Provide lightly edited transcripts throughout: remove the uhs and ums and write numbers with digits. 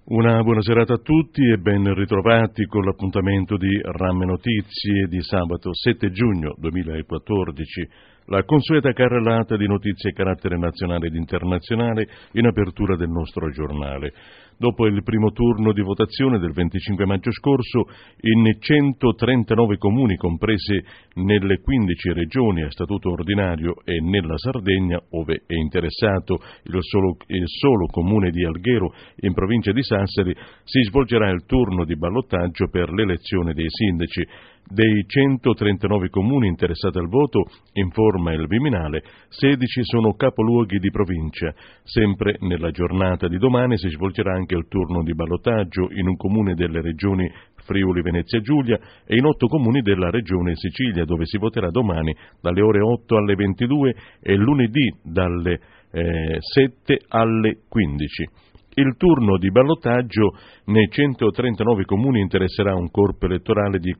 Una buona serata a tutti e ben ritrovati con l'appuntamento di Ramme Notizie di sabato 7 giugno 2014, la consueta carrellata di notizie a carattere nazionale ed internazionale in apertura del nostro giornale. Dopo il primo turno di votazione del 25 maggio scorso, in 139 comuni compresi nelle 15 regioni a statuto ordinario e nella Sardegna, ove è interessato il solo comune di Alghero in provincia di Sassari, si svolgerà il turno di ballottaggio per l'elezione dei sindaci. Dei 139 comuni interessati al voto, informa il Viminale, 16 sono capoluoghi di provincia. Sempre nella giornata di domani si svolgerà anche il turno di ballottaggio in un comune delle regioni Friuli Venezia Giulia e in 8 comuni della regione Sicilia, dove si voterà domani dalle ore 8 alle 22 e lunedì dalle 7 alle 15. Il turno di ballottaggio nei 139 comuni interesserà un corpo elettorale di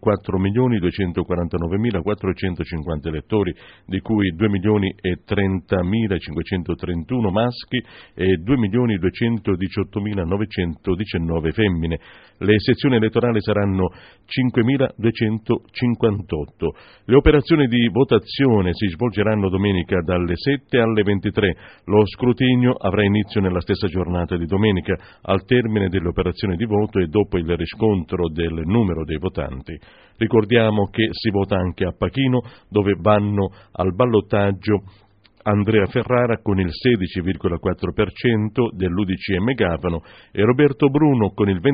4.249.450 elettori, di cui 2.030.531 maschi e 2.218.919 femmine. Le sezioni elettorali saranno 5.258. Le operazioni di votazione si svolgeranno domenica dalle 7 alle 23. Lo scrutinio avrà inizio nella stessa giornata di domenica, al termine delle operazioni di voto e dopo il riscontro del numero dei votanti. Ricordiamo che si vota anche a Pachino, dove vanno al ballottaggio Andrea Ferrara con il 16,4% dell'UDC Megafano e Roberto Bruno con il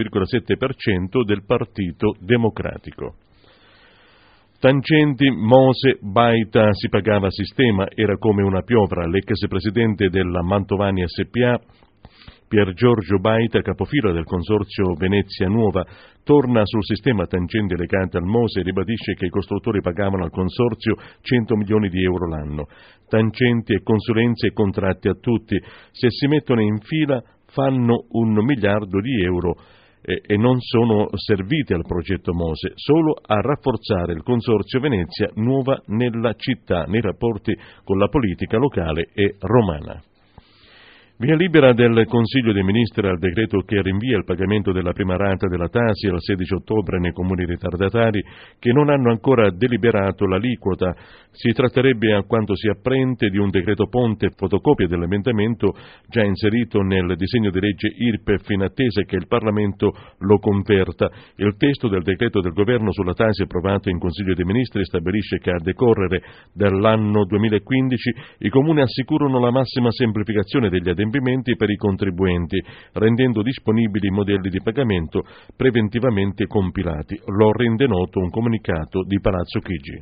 27,7% del Partito Democratico. Tangenti, Mose, Baita si pagava a sistema, era come una piovra. L'ex presidente della Mantovani SPA, Pier Giorgio Baita, capofila del consorzio Venezia Nuova, torna sul sistema tangenti legate al Mose e ribadisce che i costruttori pagavano al consorzio 100 milioni di euro l'anno. Tangenti e consulenze e contratti a tutti. Se si mettono in fila fanno 1 miliardo di euro e non sono serviti al progetto Mose, solo a rafforzare il consorzio Venezia Nuova nella città, nei rapporti con la politica locale e romana. Via libera del Consiglio dei Ministri al decreto che rinvia il pagamento della prima rata della Tasi al 16 ottobre nei comuni ritardatari che non hanno ancora deliberato l'aliquota. Si tratterebbe, a quanto si apprende, di un decreto ponte, fotocopia dell'emendamento già inserito nel disegno di legge IRPEF in attesa che il Parlamento lo converta. Il testo del decreto del Governo sulla Tasi approvato in Consiglio dei Ministri stabilisce che a decorrere dall'anno 2015 i comuni assicurano la massima semplificazione degli adempimenti per i contribuenti, rendendo disponibili i modelli di pagamento preventivamente compilati. Lo rende noto un comunicato di Palazzo Chigi.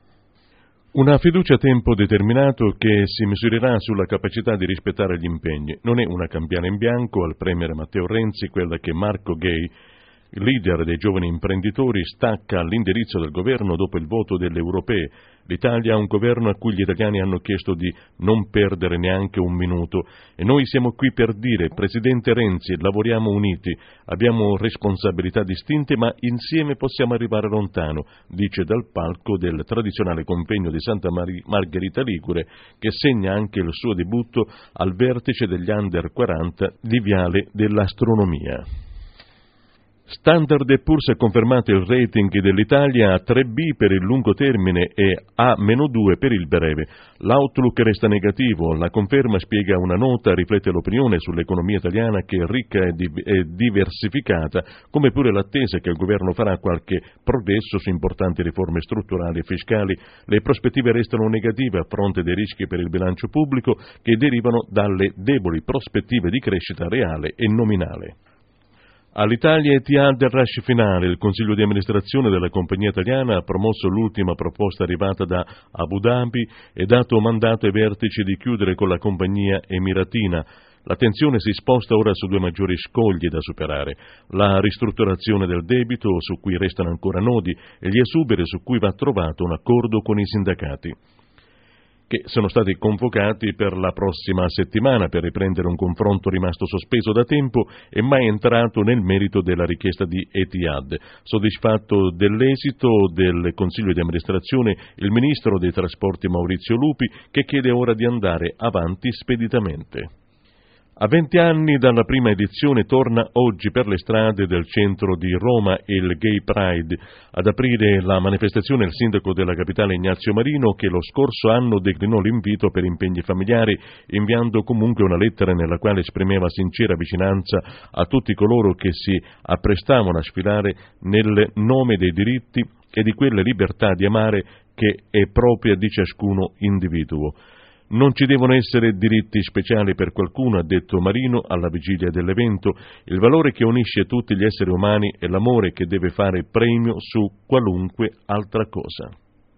Una fiducia a tempo determinato che si misurerà sulla capacità di rispettare gli impegni. Non è una cambiale in bianco al premier Matteo Renzi quella che Marco Gay, leader dei giovani imprenditori, stacca all'indirizzo del governo dopo il voto delle europee. L'Italia ha un governo a cui gli italiani hanno chiesto di non perdere neanche un minuto e noi siamo qui per dire: Presidente Renzi, lavoriamo uniti, abbiamo responsabilità distinte ma insieme possiamo arrivare lontano, dice dal palco del tradizionale convegno di Santa Margherita Ligure, che segna anche il suo debutto al vertice degli Under 40 di Viale dell'Astronomia. Standard & Poor's ha confermato il rating dell'Italia a 3B per il lungo termine e A-2 per il breve. L'outlook resta negativo, la conferma, spiega una nota, riflette l'opinione sull'economia italiana che è ricca e diversificata, come pure l'attesa che il governo farà qualche progresso su importanti riforme strutturali e fiscali. Le prospettive restano negative a fronte dei rischi per il bilancio pubblico che derivano dalle deboli prospettive di crescita reale e nominale. All'Italia Etihad del rush finale, il Consiglio di amministrazione della compagnia italiana ha promosso l'ultima proposta arrivata da Abu Dhabi e dato mandato ai vertici di chiudere con la compagnia emiratina. L'attenzione si sposta ora su 2 maggiori scogli da superare: la ristrutturazione del debito, su cui restano ancora nodi, e gli esuberi su cui va trovato un accordo con i sindacati, che sono stati convocati per la prossima settimana per riprendere un confronto rimasto sospeso da tempo e mai entrato nel merito della richiesta di Etihad. Soddisfatto dell'esito del Consiglio di amministrazione, il Ministro dei Trasporti Maurizio Lupi, che chiede ora di andare avanti speditamente. A 20 anni dalla prima edizione torna oggi per le strade del centro di Roma il Gay Pride. Ad aprire la manifestazione il sindaco della capitale Ignazio Marino, che lo scorso anno declinò l'invito per impegni familiari, inviando comunque una lettera nella quale esprimeva sincera vicinanza a tutti coloro che si apprestavano a sfilare nel nome dei diritti e di quelle libertà di amare che è propria di ciascuno individuo. Non ci devono essere diritti speciali per qualcuno, ha detto Marino alla vigilia dell'evento. Il valore che unisce tutti gli esseri umani è l'amore che deve fare premio su qualunque altra cosa.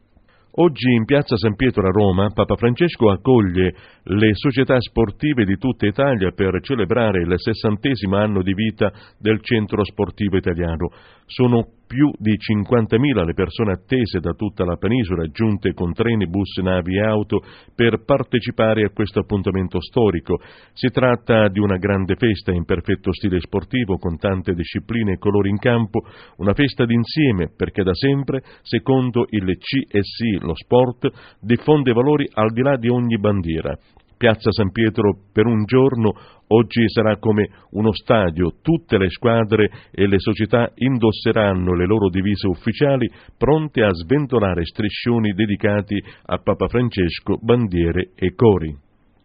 Oggi in piazza San Pietro a Roma Papa Francesco accoglie le società sportive di tutta Italia per celebrare il 60° anno di vita del Centro Sportivo Italiano. Sono più di 50.000 le persone attese da tutta la penisola, giunte con treni, bus, navi e auto per partecipare a questo appuntamento storico. Si tratta di una grande festa in perfetto stile sportivo, con tante discipline e colori in campo, una festa d'insieme perché da sempre, secondo il CSI, lo sport diffonde valori al di là di ogni bandiera. Piazza San Pietro per un giorno oggi sarà come uno stadio, tutte le squadre e le società indosseranno le loro divise ufficiali pronte a sventolare striscioni dedicati a Papa Francesco, bandiere e cori.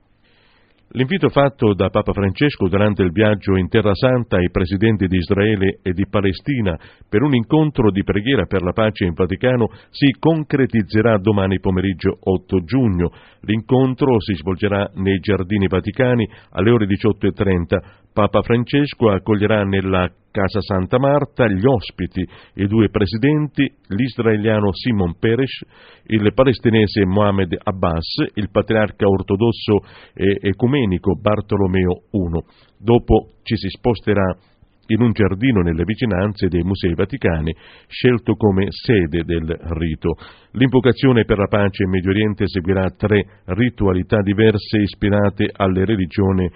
L'invito fatto da Papa Francesco durante il viaggio in Terra Santa ai presidenti di Israele e di Palestina per un incontro di preghiera per la pace in Vaticano si concretizzerà domani pomeriggio 8 giugno. L'incontro si svolgerà nei Giardini Vaticani alle ore 18:30. Papa Francesco accoglierà nella Casa Santa Marta gli ospiti, i 2 presidenti, l'israeliano Simon Peres, il palestinese Mohammed Abbas, il patriarca ortodosso e ecumenico Bartolomeo I. Dopo ci si sposterà in un giardino nelle vicinanze dei Musei Vaticani, scelto come sede del rito. L'invocazione per la pace in Medio Oriente seguirà 3 ritualità diverse ispirate alle religioni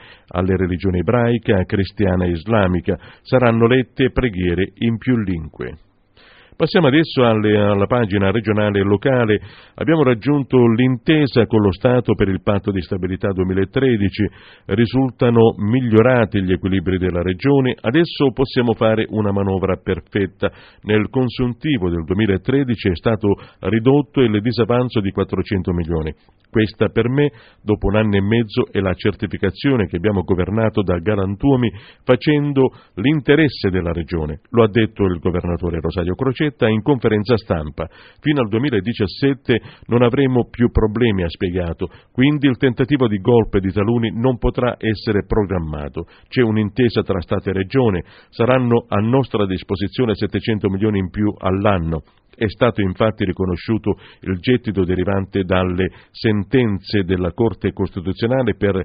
ebraica, cristiana e islamica. Saranno lette preghiere in più lingue. Passiamo adesso alla pagina regionale e locale. Abbiamo raggiunto l'intesa con lo Stato per il Patto di Stabilità 2013, risultano migliorati gli equilibri della Regione, adesso possiamo fare una manovra perfetta. Nel consuntivo del 2013 è stato ridotto il disavanzo di 400 milioni. Questa per me, dopo un anno e mezzo, è la certificazione che abbiamo governato da galantuomini facendo l'interesse della Regione. Lo ha detto il governatore Rosario Crocetta in conferenza stampa. Fino al 2017 non avremo più problemi, ha spiegato, quindi il tentativo di golpe di taluni non potrà essere programmato. C'è un'intesa tra Stato e Regione, saranno a nostra disposizione 700 milioni in più all'anno. È stato infatti riconosciuto il gettito derivante dalle sentenze della Corte Costituzionale per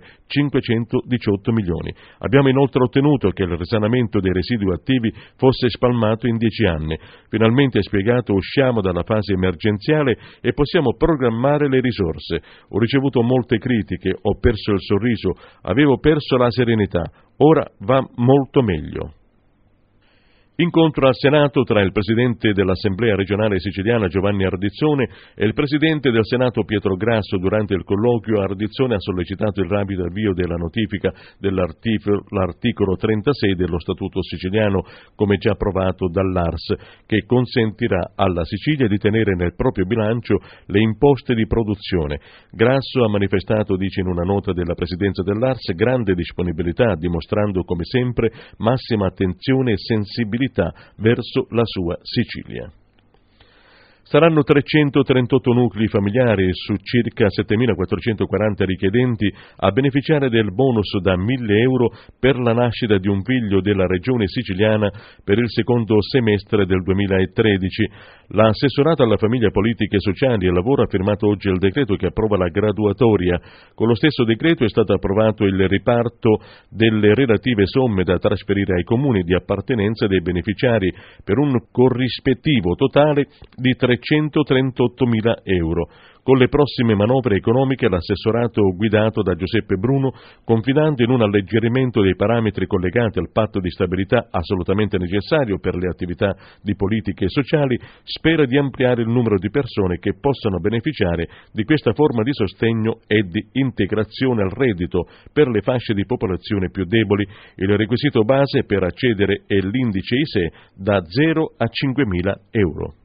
518 milioni. Abbiamo inoltre ottenuto che il risanamento dei residui attivi fosse spalmato in 10 anni. Finalmente, è spiegato, usciamo dalla fase emergenziale e possiamo programmare le risorse. Ho ricevuto molte critiche, ho perso il sorriso, avevo perso la serenità. Ora va molto meglio. Incontro al Senato tra il Presidente dell'Assemblea regionale siciliana Giovanni Ardizzone e il Presidente del Senato Pietro Grasso. Durante il colloquio Ardizzone ha sollecitato il rapido avvio della notifica dell'articolo 36 dello Statuto siciliano, come già approvato dall'ARS, che consentirà alla Sicilia di tenere nel proprio bilancio le imposte di produzione. Grasso ha manifestato, dice in una nota della Presidenza dell'ARS, grande disponibilità, dimostrando come sempre massima attenzione e sensibilità verso la sua Sicilia. Saranno 338 nuclei familiari su circa 7.440 richiedenti a beneficiare del bonus da 1.000 euro per la nascita di un figlio della regione siciliana per il secondo semestre del 2013. L'assessorato alla famiglia, politiche sociali e lavoro ha firmato oggi il decreto che approva la graduatoria. Con lo stesso decreto è stato approvato il riparto delle relative somme da trasferire ai comuni di appartenenza dei beneficiari per un corrispettivo totale di 338.000 euro. Con le prossime manovre economiche l'assessorato guidato da Giuseppe Bruno, confidando in un alleggerimento dei parametri collegati al patto di stabilità assolutamente necessario per le attività di politiche sociali, spera di ampliare il numero di persone che possano beneficiare di questa forma di sostegno e di integrazione al reddito per le fasce di popolazione più deboli. Il requisito base per accedere è l'indice ISEE da 0 a 5.000 euro.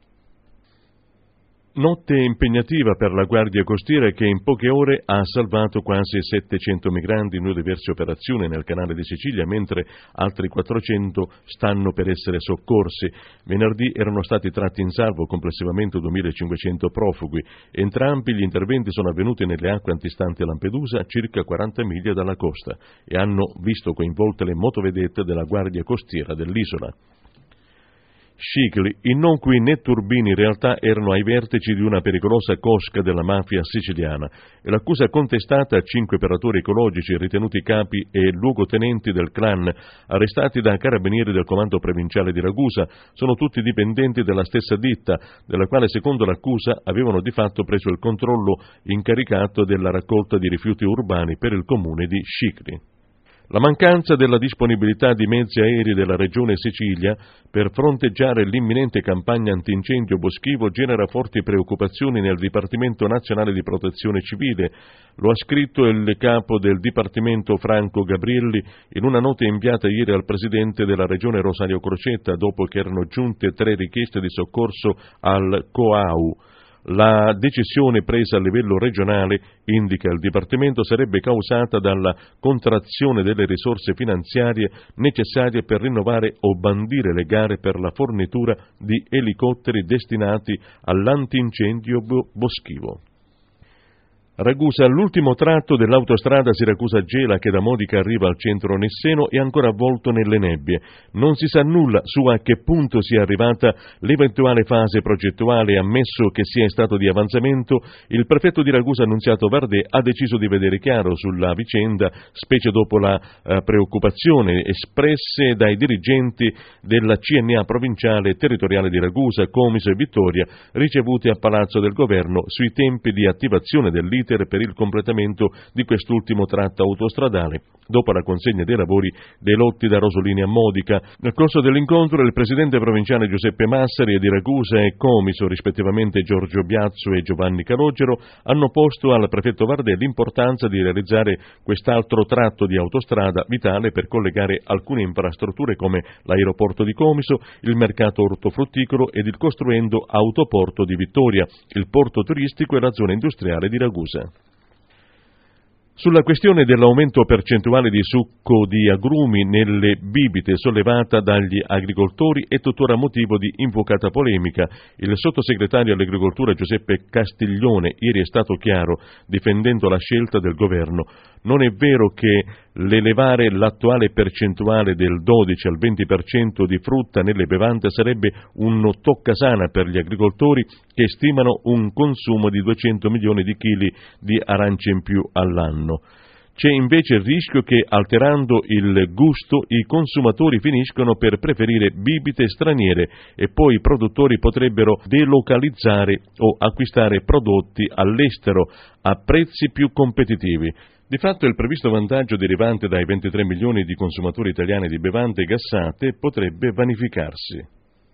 Notte impegnativa per la Guardia Costiera che in poche ore ha salvato quasi 700 migranti in 2 diverse operazioni nel Canale di Sicilia, mentre altri 400 stanno per essere soccorsi. Venerdì erano stati tratti in salvo complessivamente 2.500 profughi. Entrambi gli interventi sono avvenuti nelle acque antistanti Lampedusa, a circa 40 miglia dalla costa, e hanno visto coinvolte le motovedette della Guardia Costiera dell'isola. Scicli, innocui né turbini in realtà erano ai vertici di una pericolosa cosca della mafia siciliana e l'accusa contestata a 5 operatori ecologici ritenuti capi e luogotenenti del clan, arrestati da carabinieri del comando provinciale di Ragusa, sono tutti dipendenti della stessa ditta, della quale secondo l'accusa avevano di fatto preso il controllo incaricato della raccolta di rifiuti urbani per il comune di Scicli. La mancanza della disponibilità di mezzi aerei della Regione Sicilia per fronteggiare l'imminente campagna antincendio boschivo genera forti preoccupazioni nel Dipartimento Nazionale di Protezione Civile. Lo ha scritto il capo del Dipartimento Franco Gabrielli in una nota inviata ieri al Presidente della Regione Rosario Crocetta dopo che erano giunte 3 richieste di soccorso al COAU. La decisione presa a livello regionale, indica il Dipartimento, sarebbe causata dalla contrazione delle risorse finanziarie necessarie per rinnovare o bandire le gare per la fornitura di elicotteri destinati all'antincendio boschivo. Ragusa, l'ultimo tratto dell'autostrada Siracusa-Gela che da Modica arriva al centro nisseno è ancora avvolto nelle nebbie. Non si sa nulla su a che punto sia arrivata l'eventuale fase progettuale, ammesso che sia in stato di avanzamento. Il prefetto di Ragusa, Annunziato Vardè, ha deciso di vedere chiaro sulla vicenda, specie dopo la preoccupazione espresse dai dirigenti della CNA provinciale e territoriale di Ragusa, Comiso e Vittoria, ricevuti a Palazzo del Governo sui tempi di attivazione dell'iter per il completamento di quest'ultimo tratto autostradale, dopo la consegna dei lavori dei lotti da Rosolini a Modica. Nel corso dell'incontro il presidente provinciale Giuseppe Massari e di Ragusa e Comiso, rispettivamente Giorgio Biazzo e Giovanni Calogero, hanno posto al prefetto Vardè l'importanza di realizzare quest'altro tratto di autostrada vitale per collegare alcune infrastrutture come l'aeroporto di Comiso, il mercato ortofrutticolo ed il costruendo autoporto di Vittoria, il porto turistico e la zona industriale di Ragusa. Sulla questione dell'aumento percentuale di succo di agrumi nelle bibite sollevata dagli agricoltori è tuttora motivo di infuocata polemica. Il sottosegretario all'agricoltura Giuseppe Castiglione ieri è stato chiaro, difendendo la scelta del governo. Non è vero che l'elevare l'attuale percentuale del 12 al 20% di frutta nelle bevande sarebbe un toccasana per gli agricoltori che stimano un consumo di 200 milioni di chili di arance in più all'anno. C'è invece il rischio che, alterando il gusto, i consumatori finiscono per preferire bibite straniere e poi i produttori potrebbero delocalizzare o acquistare prodotti all'estero a prezzi più competitivi. Di fatto il previsto vantaggio derivante dai 23 milioni di consumatori italiani di bevande gassate potrebbe vanificarsi.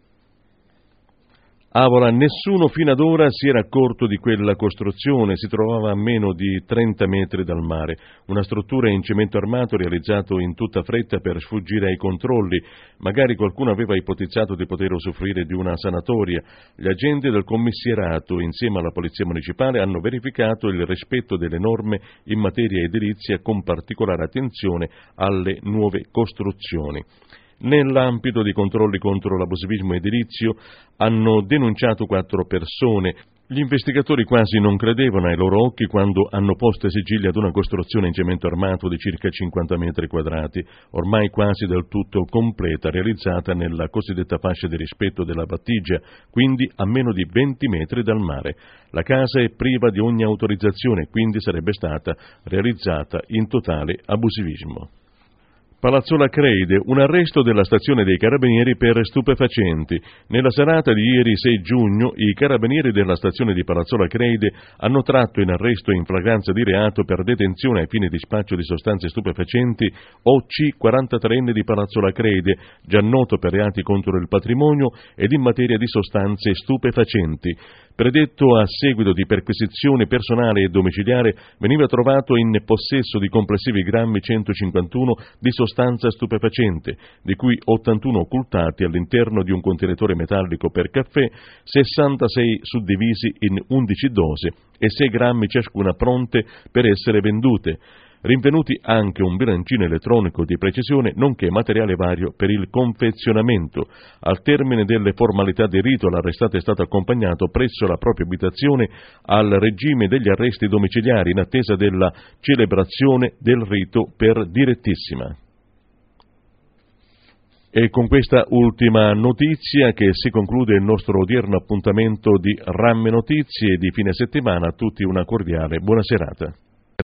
Avola, nessuno fino ad ora si era accorto di quella costruzione, si trovava a meno di 30 metri dal mare, una struttura in cemento armato realizzato in tutta fretta per sfuggire ai controlli. Magari qualcuno aveva ipotizzato di poter usufruire di una sanatoria. Gli agenti del commissierato, insieme alla Polizia Municipale, hanno verificato il rispetto delle norme in materia edilizia con particolare attenzione alle nuove costruzioni. Nell'ambito di controlli contro l'abusivismo edilizio hanno denunciato 4 persone. Gli investigatori quasi non credevano ai loro occhi quando hanno posto sigilli ad una costruzione in cemento armato di circa 50 metri quadrati, ormai quasi del tutto completa, realizzata nella cosiddetta fascia di rispetto della Battigia, quindi a meno di 20 metri dal mare. La casa è priva di ogni autorizzazione, quindi sarebbe stata realizzata in totale abusivismo. Palazzola Creide, un arresto della stazione dei Carabinieri per stupefacenti. Nella serata di ieri 6 giugno i Carabinieri della stazione di Palazzola Creide hanno tratto in arresto in flagranza di reato per detenzione ai fini di spaccio di sostanze stupefacenti OC 43enne di Palazzola Creide, già noto per reati contro il patrimonio ed in materia di sostanze stupefacenti. Predetto a seguito di perquisizione personale e domiciliare, veniva trovato in possesso di complessivi grammi 151 di sostanza stupefacente, di cui 81 occultati all'interno di un contenitore metallico per caffè, 66 suddivisi in 11 dosi e 6 grammi ciascuna pronte per essere vendute. Rinvenuti anche un bilancino elettronico di precisione, nonché materiale vario per il confezionamento. Al termine delle formalità di rito, l'arrestato è stato accompagnato presso la propria abitazione al regime degli arresti domiciliari in attesa della celebrazione del rito per direttissima. E con questa ultima notizia che si conclude il nostro odierno appuntamento di Ramme Notizie di fine settimana. A tutti una cordiale buona serata.